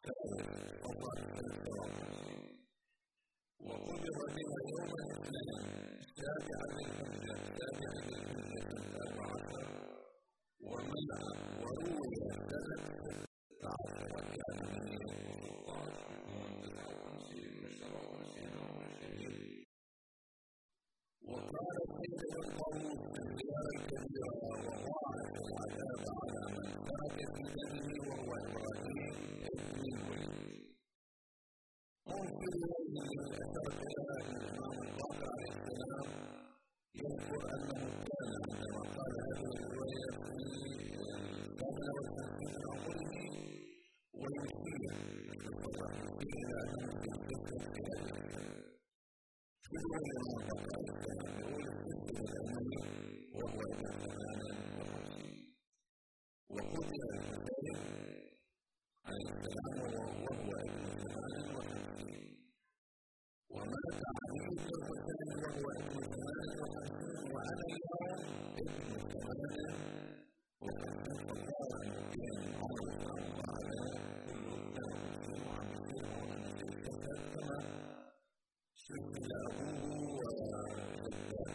وقدر بها يوم الاثنين السابع للحجة ومنع وروي سنة 16 وكان من 16 وقال سيد الطاووس في الزيارة الكبيرة وضاعف العذاب على من ترك في دمه وهو إبراهيم ابن الوليد. ممكن أثرت إلى الإمام الباقر عليه السلام يذكر أنه كان عندما قال هذه الرواية في الكامل والتنفيذ عقله ويشير إلى أنه في الفكر في هذا الكلام. في رواية الإمام الباقر عليه السلام يقول الفكر الأمني وهو ابن 58 وقتل الحسين عليه السلام وهو ابن 58 ومات علي بن الحسين وهو ابن 58 وعلى اليوم ابن 58 فصار ممكن عمر بن الله على كل التنفس وعمسيه ونسيه كما سئل أبوه وجده.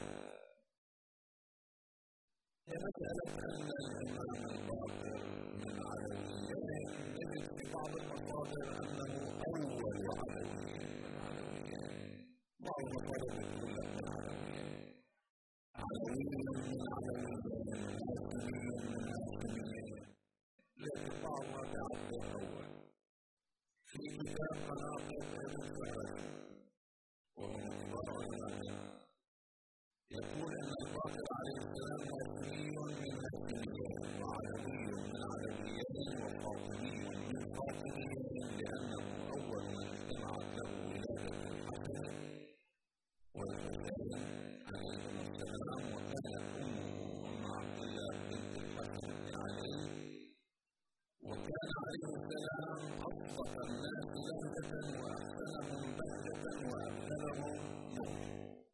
مسألة أن الإمام الباقر من علويين نجد في بعض المصادر أنه أول علوي من علويين. بعض المصادر يقول لك من علويين علوي من علويين هاشمي من هاشميين لكن بعضها بعبد الأول. في كتاب مناقب ابن فهد وهو من كبار العلماء يقول أن الباقر عليه السلام هاشمي من هاشميين وعلوي من علويين وفاطمي من فاطميين لأنه أول من اجتمعت له ولادة الحسن والحسين عليهما السلام وكانت أمه أم عبد الله بنت الحسن بن علي وكان عليه السلام أصدق الناس لهجة وأحسنهم بهجة وأبلغهم نهجا.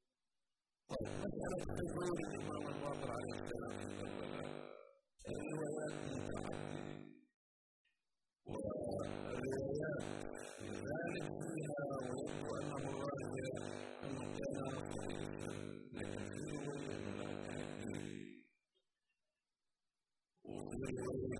مسألة حضور الإمام الباقر عليه السلام في كربلاء الروايات متعددة والروايات الغالب فيها ويبدو أنه الراجح أنه كان صغيرا لكن في رواية أنه كان كبير وفي رواية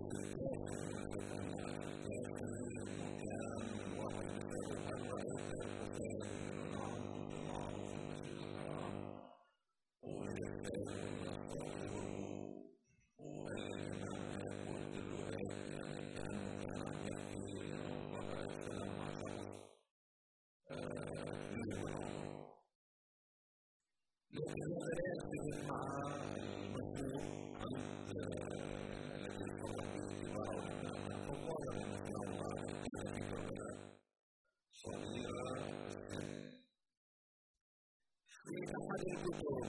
واحد مثال هل رأيت الحسين بن نعم كنت معه في المسجد الحرام وجدته يستغفره والإمام يقول بالرواية يعني كأنه كان عم يحكي الإمام الباقر عليه السلام مع شخص فيه من عمره. لكن هذا يشبه مع المشهور عند الذي صرح به اتباعه الإمام الخطاب رحمه الله عليه كان في كربلاء صغيرة السن. في أحد الكتب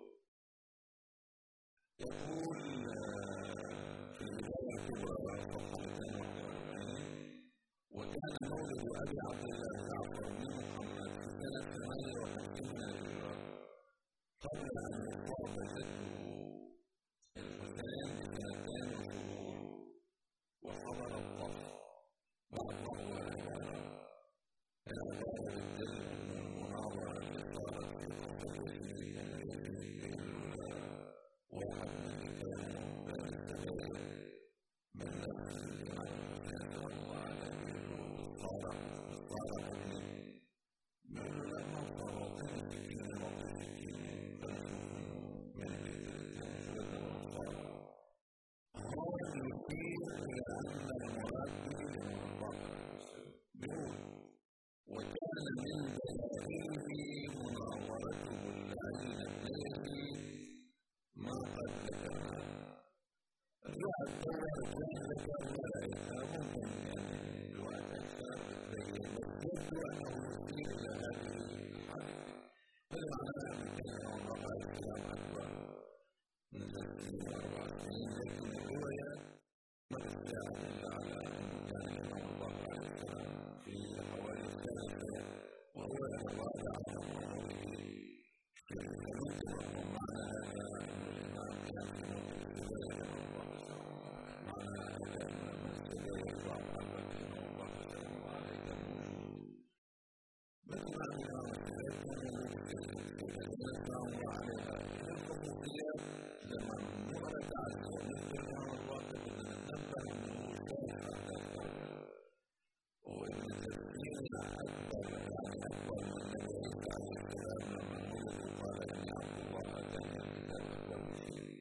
يقول في البداية الكبرى صفحة 241 وكان مولد أبي عبد الله جعفر بن محمد في سنة 58 من الهجرة قبل أن يصاب جده الحسين بسنتين وشهور وحضر الطف بعد ظهور إلى ظاهر الجد من المناظرة التي صارت في فصل الهجرية الهجرية واحد من رجالهم بين السبيل من نفس الإمام الحسين رضي الله عليه بالصالح ابنه من لما صاروا سكين وسكين فنشوفوا من الجدتين شلة والصالح هو يشير إلى أن المراد به الإمام الباقر بيقول وكان من دلائله مناورته الذين إليه ما قد ذكرنا. الرواية الأولى كان ذكر ذلك ممكن يعني رواية أكثر تبين بس يبدو أنه يشير إلى هذه الحادثة فالمعنى أن كان الله عليه السلام أكبر من 64 لكن الرواية ما تدعي إلا على أنه كان الإمام الباقر عليه السلام في حوالي الثالثة وهو يتواضع عن عمره يمكن أن معنى هذا أن الإمام كان في موقف البداية معنى هذا أن من البداية بعض حلقة الإمام الباقر أسلامنا وسيرتنا وسيرتنا وعليها إلى الخصوصيات لمن نتعلم ونذكرها والواقع ننبه من وجود وإن تسليمنا أكبر يعني أكبر من النبي عليه السلام لما ولد وقال إن عبد الله أتاني الكتاب أكبر شيء.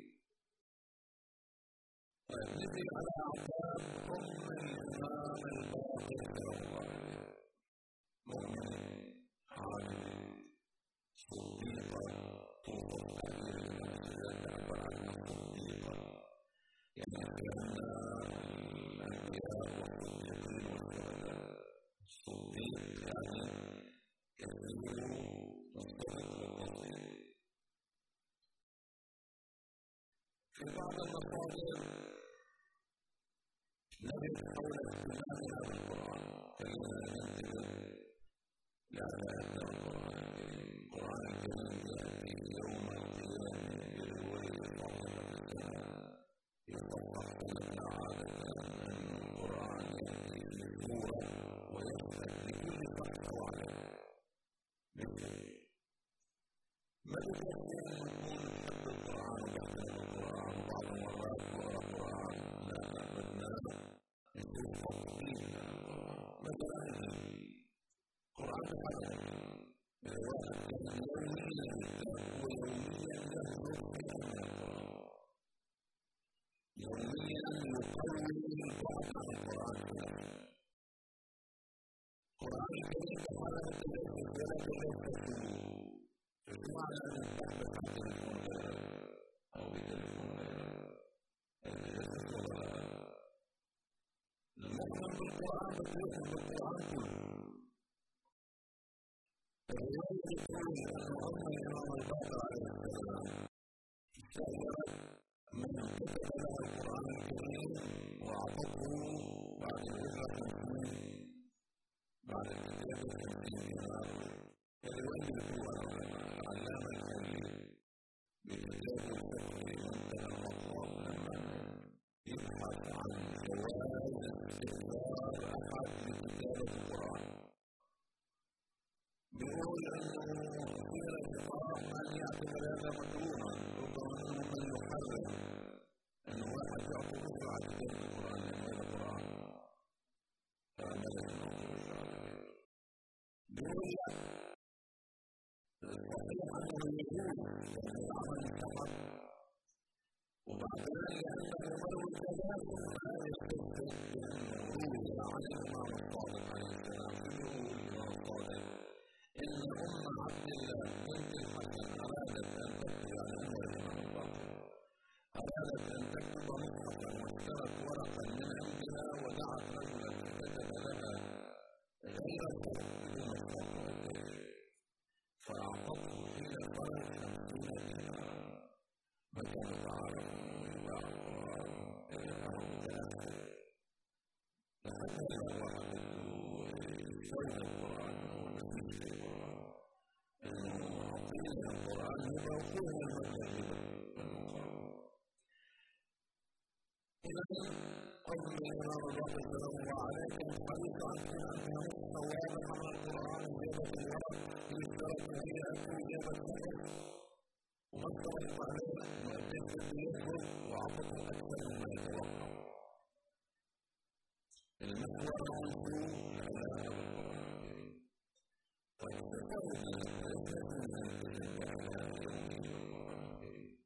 فنزل على أعتاب أم الإمام الباقر سلام الله عليه مؤمن عالم صديقة توصف كثير من الناس تعبر عنها صديقة يعني كأن الأنبياء والصديقين والشهداء صديق يعني كثير مصدق للتصديق. في بعض المصادر نجد حول اهتمامها بالقرآن خلينا ننتبه لآيات القرآن الكريم. القرآن الكريم يأتي يوم القيامة بالوجه صاحبة السماء يصفح لنا عادة أن القرآن يأتي بسورة ويشهد لكل شخص وعليه مثل ما يكفي أن نكون نحب القرآن ونحترم القرآن وبعض المرات نقرأ القرآن لا بدنا نكون فاقدين للقرآن. مثلا القرآن تحدث الواحد كان يوميا يتلقى ويوميا يهرب من القرآن يوميا يقوي البعض عن القرآن الكريم. القرآن الكريم تحدث ولا تلقى بمعنى أن تحدث عن تليفون غيرك أو بتليفون غيرك الجسد ولا لا. المؤمن بالقرآن بتوحد بالقرآن كله. الرواية تقول أن أم الإمام الباقر عليه السلام استأجرت من كتب لها القرآن الكريم وأعطته بعد الهجرة 50 بعد الكتابة 50 دينار. الرواية تقول العلامة الخليل بكتاب الفقه منتهى المطلب لما يبحث عن جواز استخدام أحد لكتابة القرآن بيقول أنه قيل الفقهاء أن يعتبر هذا مكروها ربما منهم من يحرم أن واحد يعطي فكرة عن كتابة القرآن لأن هذا القرآن فماذا ينظر عليه. بيقول صحيح أنه يجوز لأن العمل مستحب وبعدين لأنه مروي كذلك لا يستثبت بأنه روي عن الإمام الصادق عليه السلام يقول الإمام الصادق إن أم عبد الله بنت الحسن أرادت أن تكتب عن أمر الإمام الباقر أرادت أن تكتب مصحفا واشترت ورقا من عندها ودعت رجلا فكتب لها غير الخط بدون الخط والتاريخ فأعطته حين الفرج 50 دينارا فكان تعرف ويباع القرآن يبيعه متأخر فحتى لو واحد يستوعب القرآن أو نفيس القرآن إنه أعطينا القرآن يبقى وكلها المبلغ بالمقام. إذن قول الإمام الباقر سلام الله عليه كان حديث عن أنها مستوى عن القرآن وجابت الورق يشترط هي إجابة النفس ومصدر عليه مؤدب يخرج وأعطته أكثر مما يتوقع. المحور عنده العلاقة بالقرآن الكريم. فاستفاد من الحياة اليومية بالقرآن الكريم.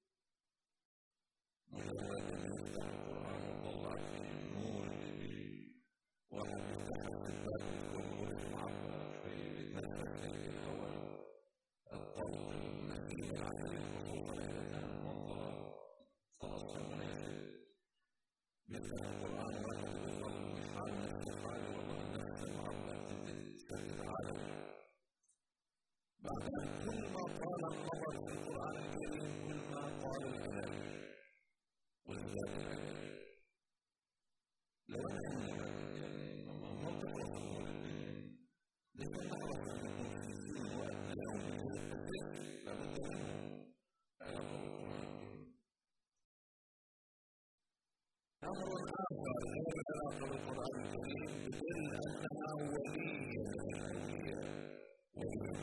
مجرد أن يفتح القرآن وطلع فيه النور الجميل واحد يفتح الكتاب يكون معبر شوي بيتنفس في الهواء الطلق النسيم العملي خصوصا إذا كان المنظر صلصة مناسب. بيفتح القرآن واحد يظل بحال نفس حاله والله النفس المعبر تنزل العالم. بعدين كل ما قال النظر في القرآن الكريم كل ما قال العلاج والذات العلاج. لو أن يعني منطق وصول الدين لكن نعرف أن يكون في الدين وقت اليوم يكون التطبيق لابد منه علاقة بالقرآن الكريم. أمر آخر غير علاقة بالقرآن الكريم يدل أنها ولية من الأولياء وهي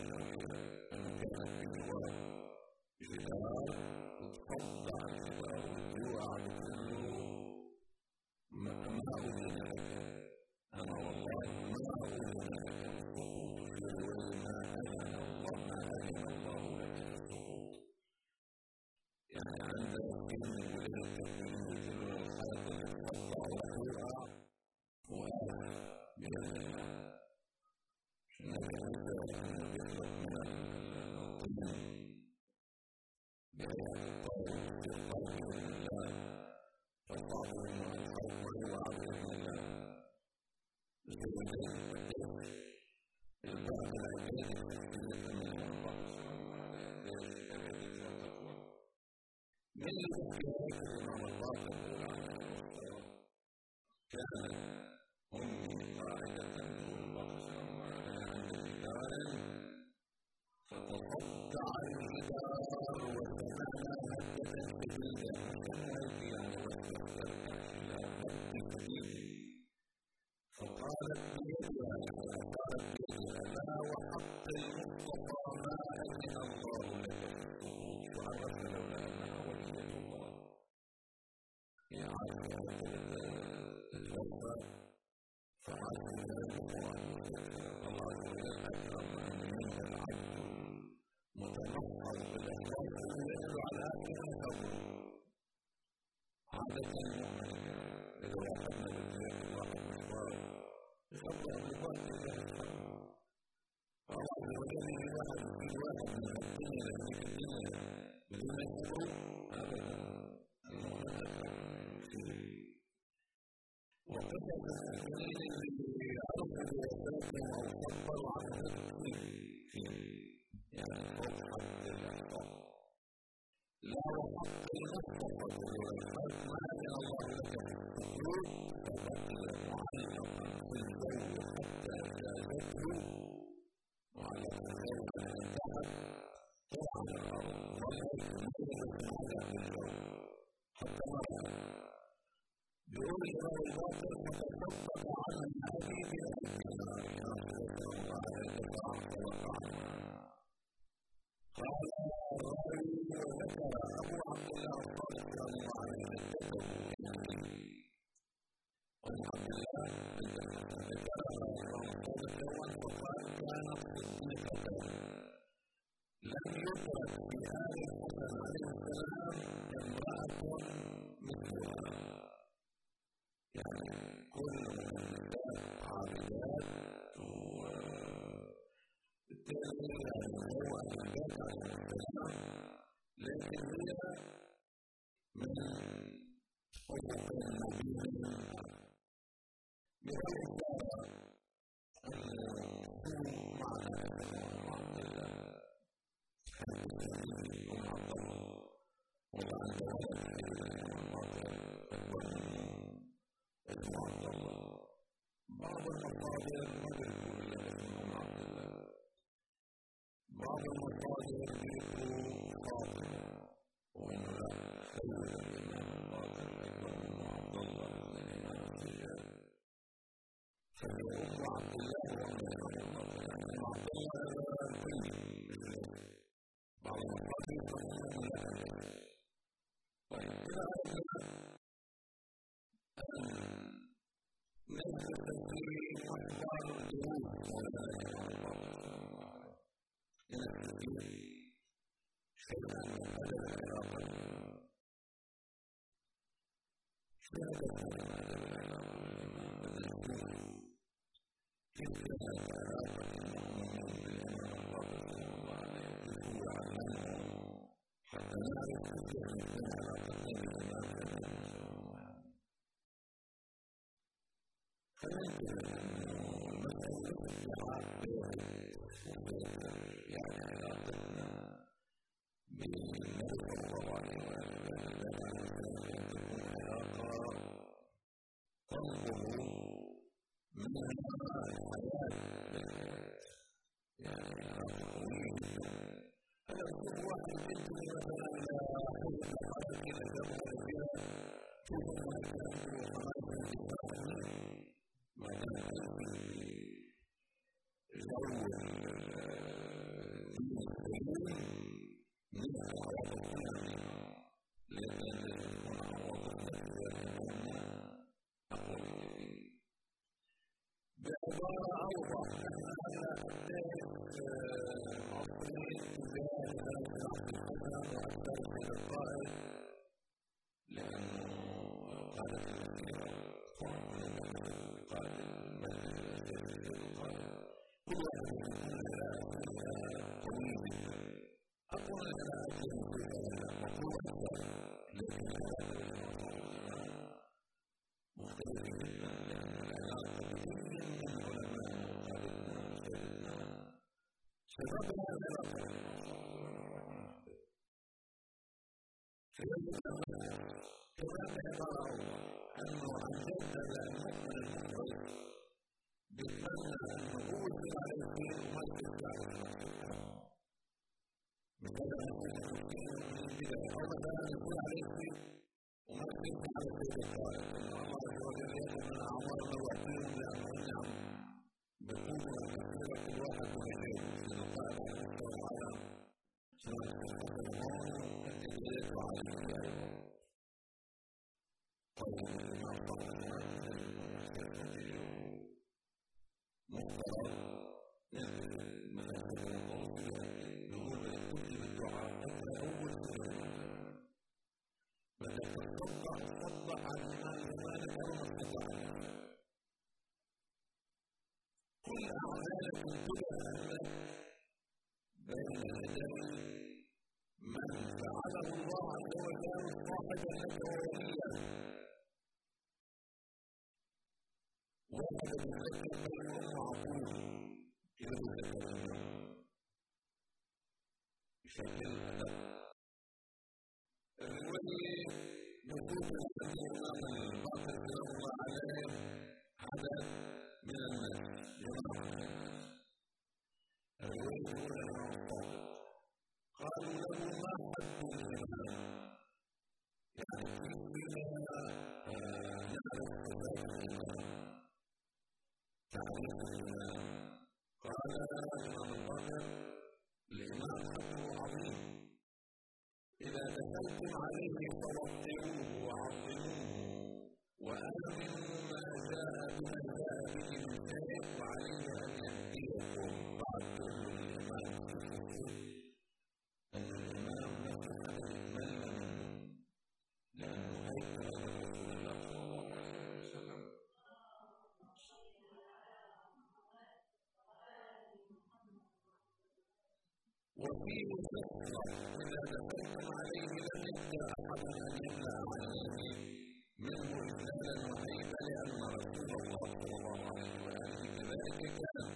وفيه فترة إذا دخلتم عليه لم يقدر أحد أن يمنع عن اليمين منه إجلالا وهيبة لأن رسول الله صلى الله عليه وآله كذلك كان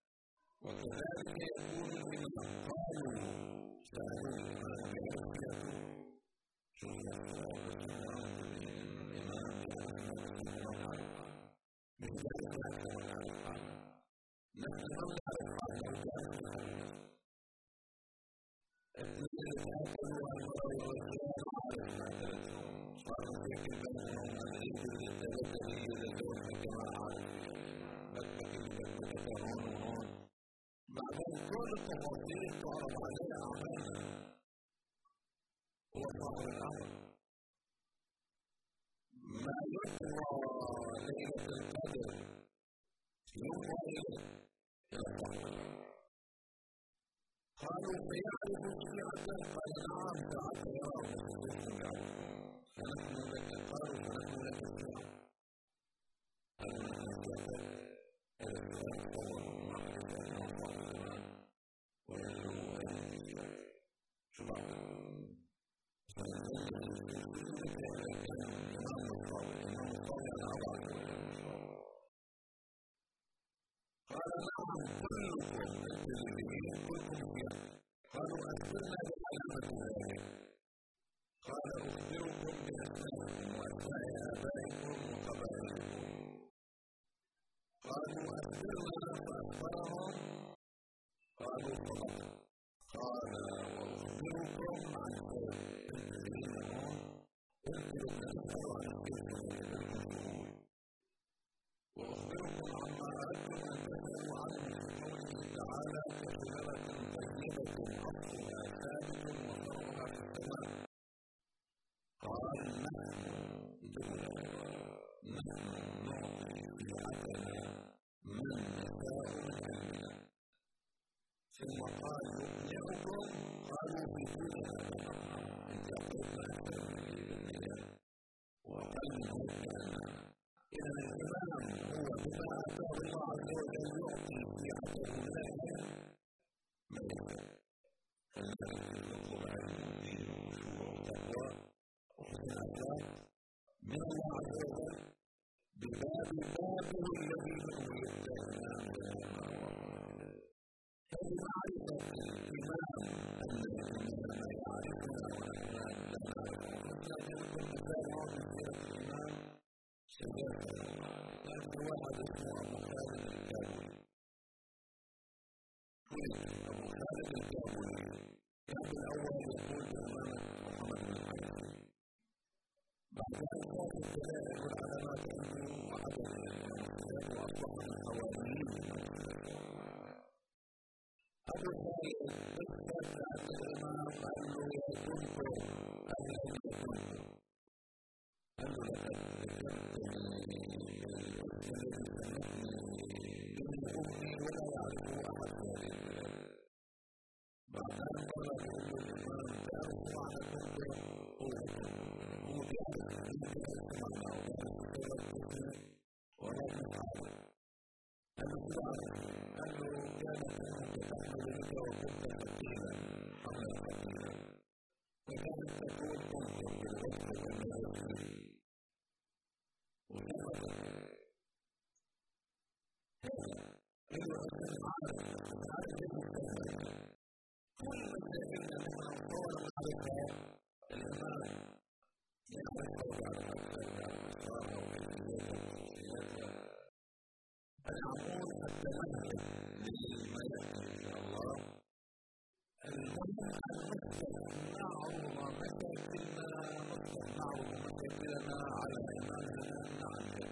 وكذلك يكون الإمام قالوا سألوا الإمام بأسئلة شوف الإمام بذلك نحن نعرف نحن قالوا فيعرف الشيعة قال نعم تعال يا رب فنحن لك قالوا فنحن لك الشيعة ثم قال يؤمنكم قالوا بكل إذا الإمام هو بما أتاه الله عز وجل يعطي في عقل الله ملكا فالملك يطلب علم الدين والخشوع والتقوى وحسن الأخلاق من الله عز وجل بباب بابه الذي هو يبدأ الإمام بما فبمعرفة اسمه أبو خالد الكابولي. أبو خالد الكابولي كان الأول يقول بإمامة محمد بن الحنفي. بعدين كانت الدلائل والعلامات عنده وعدد المنصبات وأصبح من حوالين أبو خالد اختار عن الإمام قال له يا كنت أهل أن كنت قال له لقد ذكرتني بالاسم الذي سمتني به أمي ولا يعرفه أحد في هذه البلاد. بعدها قال له الإمام تعرف معنى كنت هو بيعرف معنى ويعرف كيف تسمي ولكن تعرف قال له تعرف قال له كانت أمك تحمل بك وكنت ثقيلا حملا ثقيلا وكانت تقول كنت بالوقت والنزل فيه ولما هذا إلا أن عارف كيف تسمي كل الذين من أنصار المعرفة الإمام يعرف طبعا أكثر عن أسرارها وكيفيتها وخصوصياتها. أنا أقول التمهل لما يأتي إن شاء الله. المهم أن نعرض مشاكلنا على إمامنا نعمل.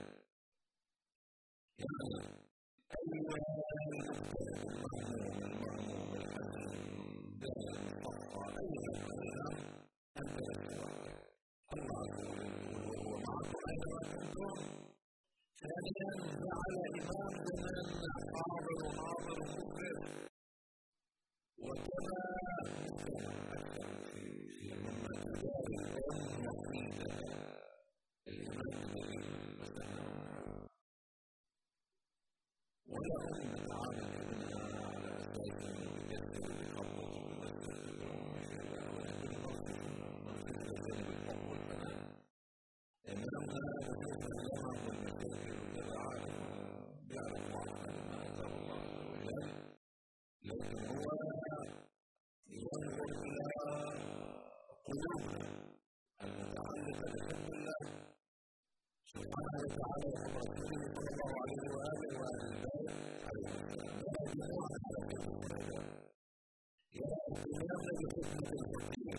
يعني أيها المجتهد المهموم الحزين دائما المصطفى أيها الإمام أنت لك الله عز وجل وهو معكم أينما كنتم. ثانيا جعل إمام زمان حاضر وناظر ومخبر وكما أكثر في مما تجاري الأم وحيدة الإمام الذي مثلا ولا أم تعامل ابنها على أساس بجسد بخبط وبمسجد الأم كذا ولكن نصف جانب الحب والحنان. إمامنا بشوف الزمن والمشاكل وكذا عارف بيعرف واحد ما أنزل الله عز وجل، لكن هو ينظر إلى قلوبنا المتعلقة بحب الله سبحانه وتعالى ورسوله صلى الله عليه وآله وآله عليه السلام. يا اهتمامنا بخدمة الفقير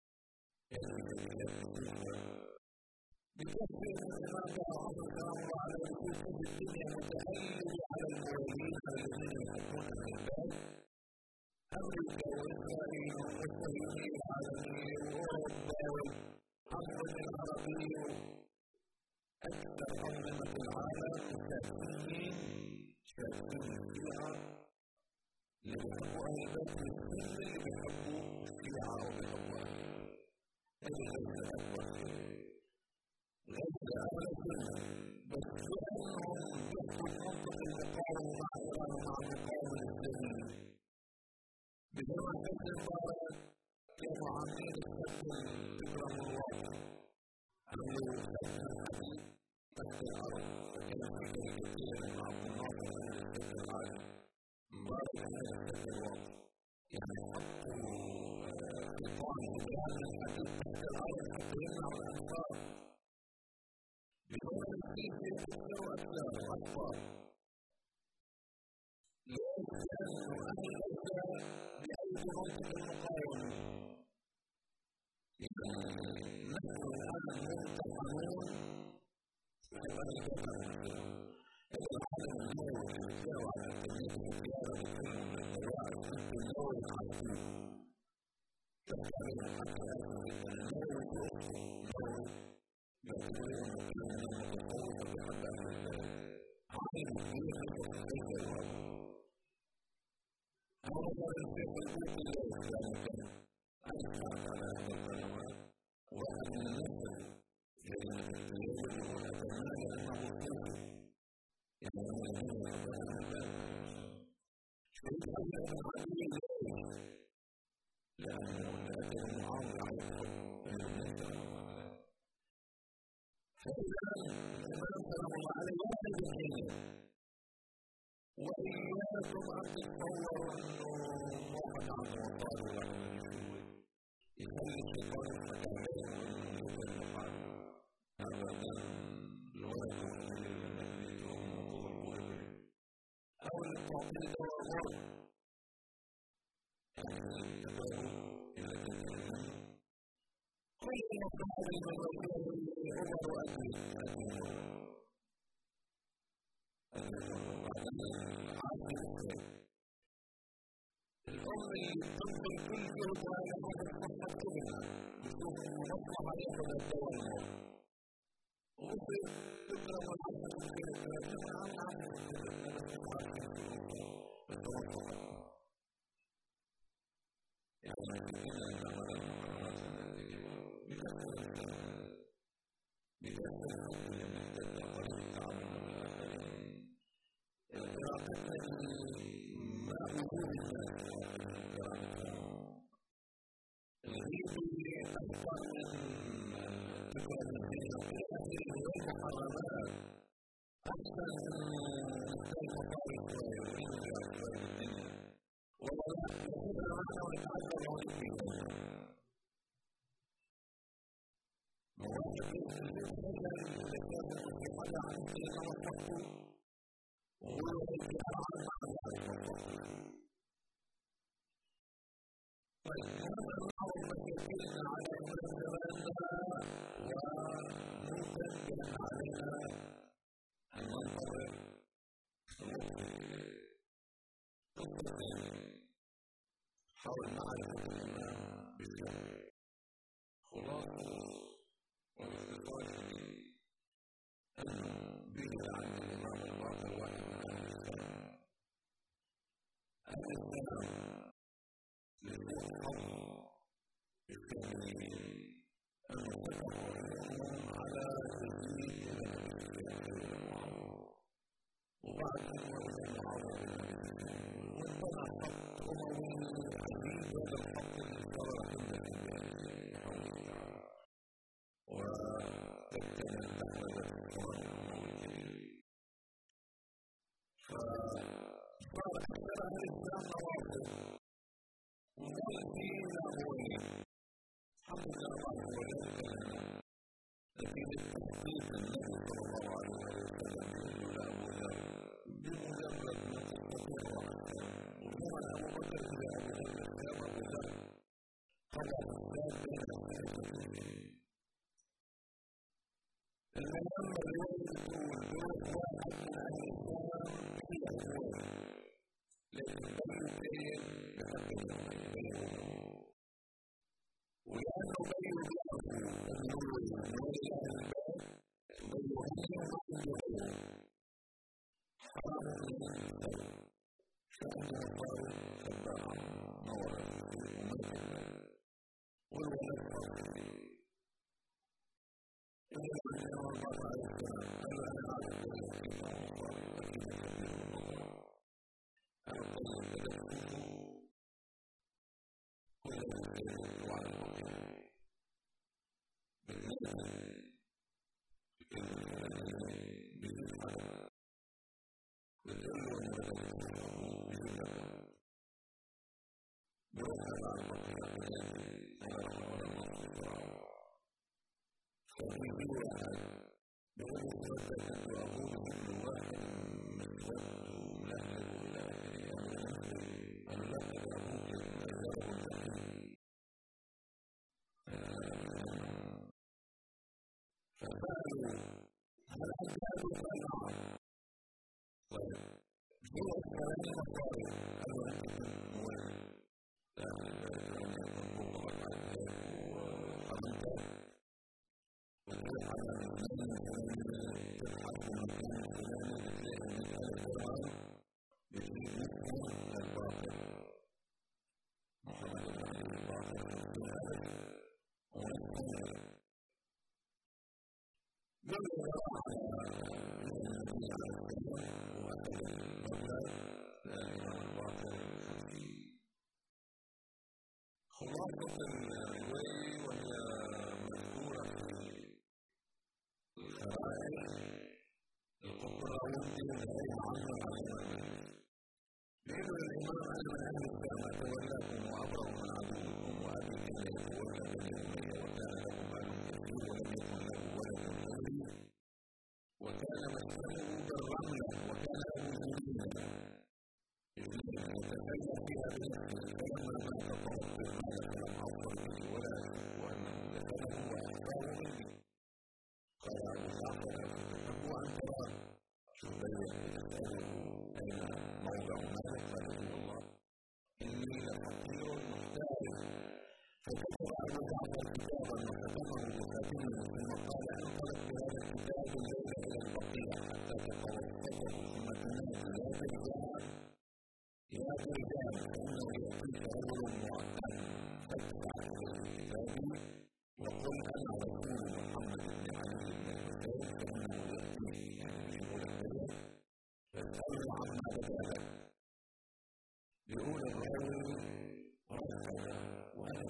بكثير من الإمام رحمه الله على وجود في الدنيا متهيئ على الموالين الذين يحبون العباد أمريكا وإسرائيل والصهيونية العالمية وأوروبا والعالم العربي أكثر أنظمة العالم شاكين الشيعة اللي بيحبوا أهل البيت والسنة اللي بيحبوا الشيعة وبيحبوا هذه ليس أكبر ليس أهل السنة بس لأنهم يحبوا منطق المقاومة مع إيران ومع المقاومة الإسلامية. بجمع كل المبارك كانوا عاملين السكن إكرام الواقع عملوا سكن الحديث سكن العرب وكان في كاريكاتير مع عبد الناصر من السكن العالم مبارك من السكن الواقع يعني حطوا قطاع بيان الحديث سكن العرب حتى يمنعوا الأنصار بجمع الحديث يكسروا أسلام وأطفال لأنه أهل الإسلام بأي منطق المقاومة نحن الآن ممتحنون بأي الجبهة هذا العالم النور يسير على التنمية السيارة بكل من الدواعي في النور العظيم يحتاج حتى يأخذ النور النور يحتاجون كلمة متطورة بحد أهل عين كبير لتحقيق الوضع. هذا الشيء الذي الإسلام كان أسمع على هذه القنوات وأن ننزل كلمة التجربة ونتمنى أنه صدق يعني من أبناء الله شيء أبناء العالمين لأنه لا يكون معاون على الحب من الإسلام فإذا الإمام سلام الله عليه وآله وإياكم أن تتصوروا أنه واحد عنه وقال له يخلي الشيطان المتابعين ويكلم عنه هذا من الولد والذين يكون كل تعطيل وغرب كل مصدر من عمر الأم اللي تنظر كل جهد على هذا الصفحة كلها بشوف مصلحة ياخذ الدولة وممكن تقرأ والعمل في الثلاثين حول معرفة الإمام بالله خلاصة والاختصار أنه بيد عن الإمام الباقر واحد من أهل السلام للمصحف الكاملين المتفقون على تجديد وبعد خلاصة الرواية وهي مذكورة في الخرائط الكبرى والتي تدعي عنها على بين الإمام أن أهل السماء تولاكم وأبرأوا من عدوكم وأبي كان يتولى بني أمية وكان له مال كثير ولم يكن له ولد ولي وكان مسكنه بالرملة وكان له جنينا يتكلم فيها بنفسه فلما مات طلبت المال فلم أظفر به ولا أشك أنه دفنه وأخفاه مني. قال أبو جعفر أفتحب أن تراه شبير يسأله أين موضع مالك؟ قال هو الله إني لفقير محتاج. فكتب أبو جعفر كتابا وختمه بخاتمه ثم قال انطلق بهذا الكتاب الليلة إلى البقيع حتى تتوسطه ثم تنادي يا رجال فإنه يأتيك رجل معتد فاتبع كتابي وقل أنا رسول محمد بن علي بن الحسين فإنه يأتيك يجيب لك فاسأله عما بدا لك. يقول الراوي ركز وأنا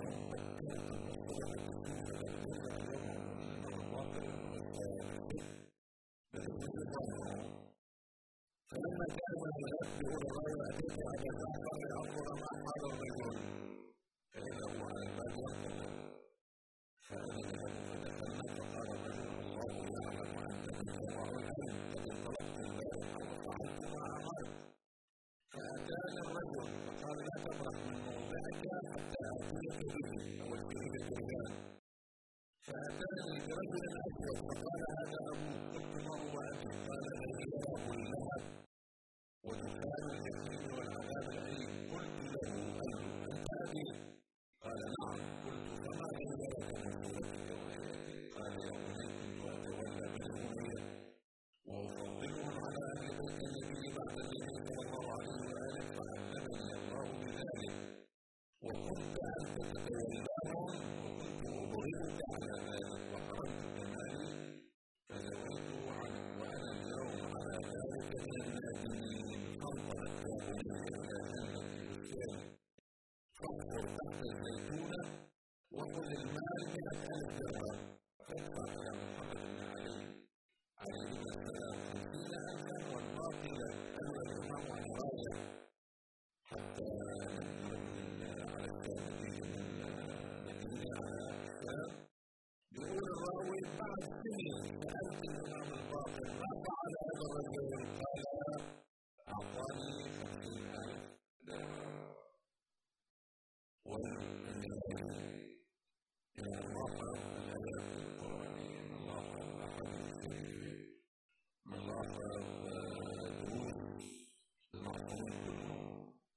فلما كان من الغد يقول الراوي أتيت أبا جعفر لأنظر ما قال الرجل فإذا هو على الباب يقتل فأذن له فتكلم فقال الرجل الله يعلم أنك تضع العلم قد انطلقت البارحة وفعلت ما أمرت. فأتاني الرجل فقال لا تبرح من موضعك حتى آتيك به أو أتيه بالرجال. فأتاني برجل أسود فقال هذا أبوك. قلت ما هو أبي؟ قال غيره اللهب ودخان الجحيم والعذاب الأليم. قلت له أنت أبي؟ قال نعم. قلت فما غيرك من صورتك وحياتك؟ قال يا بني كنت أتولى بني أمية وأفضلهم على أهل بيت النبي بعد النبي صلى الله عليه وآله فحببني الله بذلك وكنت أنت تتولاهم وكنت أبغضك على ذلك وحرمت كمالي فزويته عنك وأنا اليوم على ذلك من النادمين. فانطلق يا بني إلى جنة الإسلام فاحفر تحت الزيتونة وقل المال 100,000 درهم فادفع إلى محمد بن علي عليه السلام 50,000 والباقي لك. أنا الإمام عن راية حتى ننزل على التابعين من المدينة على الإسلام. يقول الراوي بعد سنين سألت الإمام الباقر ما فعل هذا الرجل؟ قال أعطاني 50,000 درهم. والنهاية إلى الواقع الآيات القرآنية من واقع الأحاديث الشريفة من واقع دروس المعصومين كلهم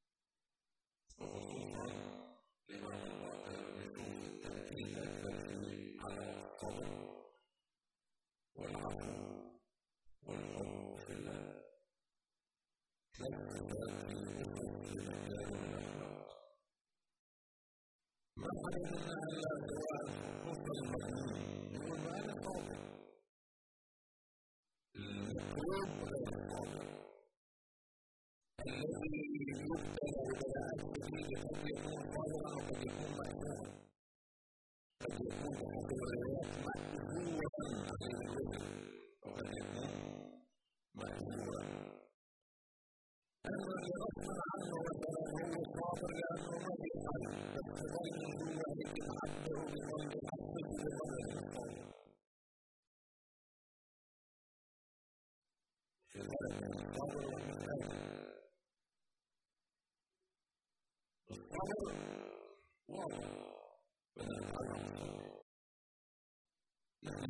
وخصوصا الإمام الباقر يشوف التركيز الفلسفي على الصبر والعفو والحب في الله. ثلاث صفات في الأصول في مكان الأخلاق ما حدثنا إلا سواء خصوصا المجنون يقول ما أنا صابر المكروب غير الصابر الذي يبتلى ببلاء شديد قد يكون صابرا وقد يكون محزونا قد يكون بحسب الروايات محزورا عليه الوجه وقد يكون محزورا. أما اللي غصبا عنه مثلا هو صابر لأنه ما بيفعل بس ظنه هو هيك معبر بظن يحسب بظن الصابر. في ذلك الصابر والمحتاج الصبر واضح فنتعلم الصبر. نحن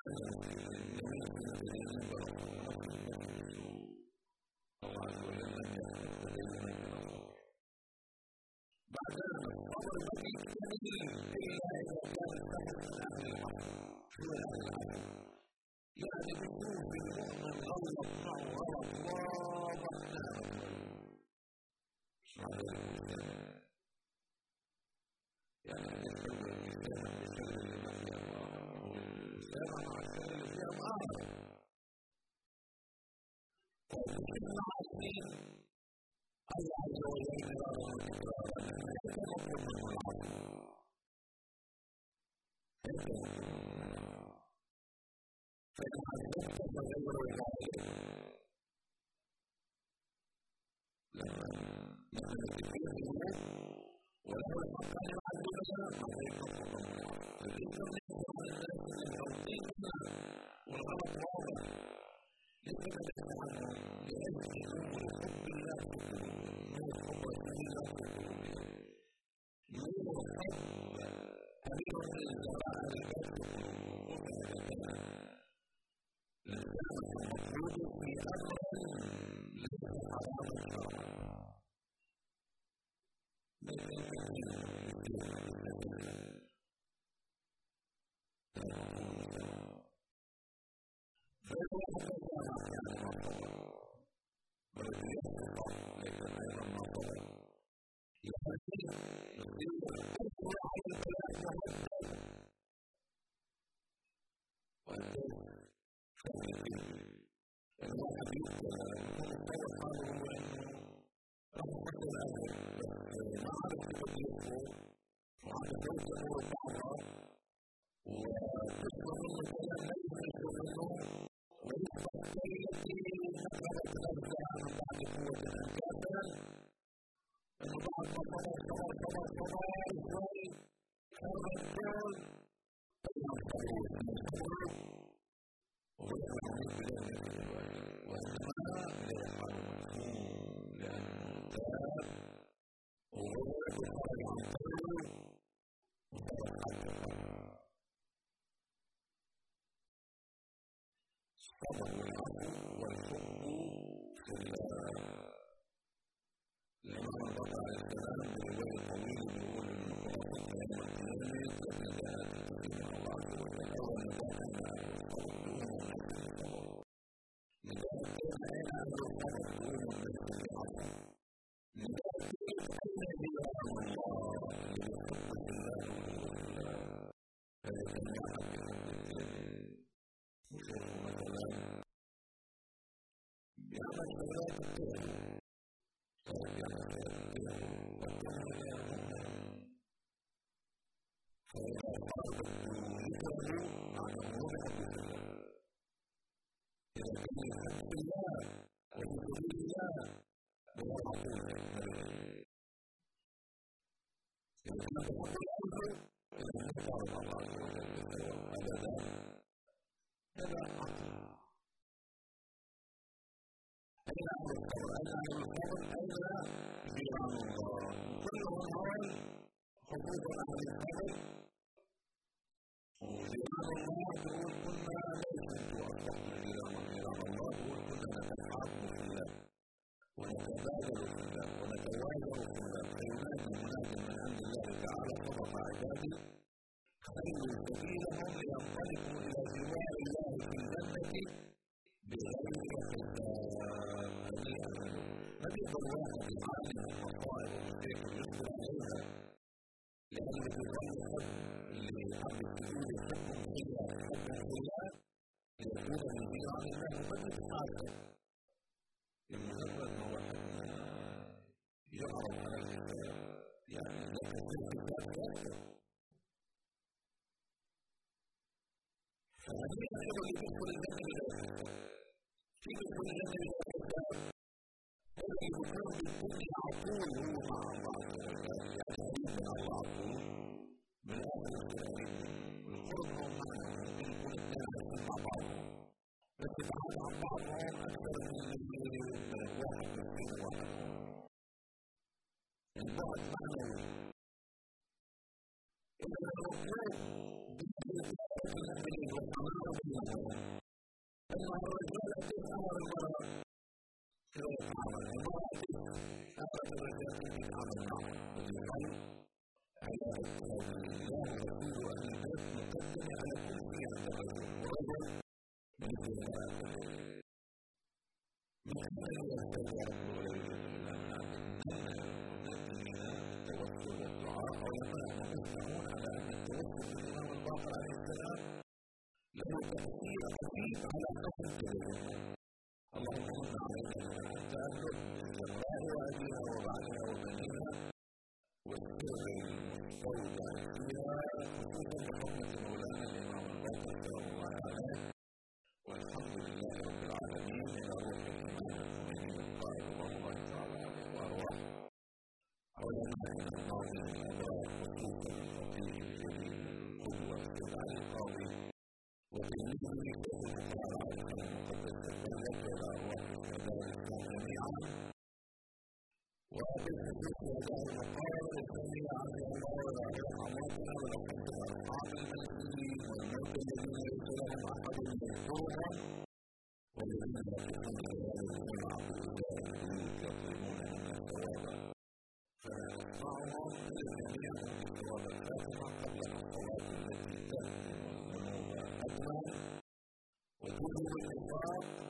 الله عز وجل لم يخلق لدينا من الصبر. بعدين الصبر بقي كثير إلا إذا كان تحت أهل العقل. شو أهل العقل؟ يعني بيكون في المؤمن غلط معه غلط واضح نعم مش معنى المسلم يعني يستمر المسلم بالسلم اللي ما فيها مآخر والمسلم مع السلم اللي فيها مآخر. فالمسلم مع السلم الله عز وجل مرارا وتكرارا ليس مطلوب منه العقل ليس مطلوب منه العقل. فإن عزمت فغير ذلك لما نحن نتكلم الذنوب ولو لم نقل عزمنا فغير مطلوب منه العقل. فالذكر نحن عن الناس من توقيتنا والغلط واضح ليس نحن عنه لأجل حب الله في قلوبهم ما وتوبوا إلى الله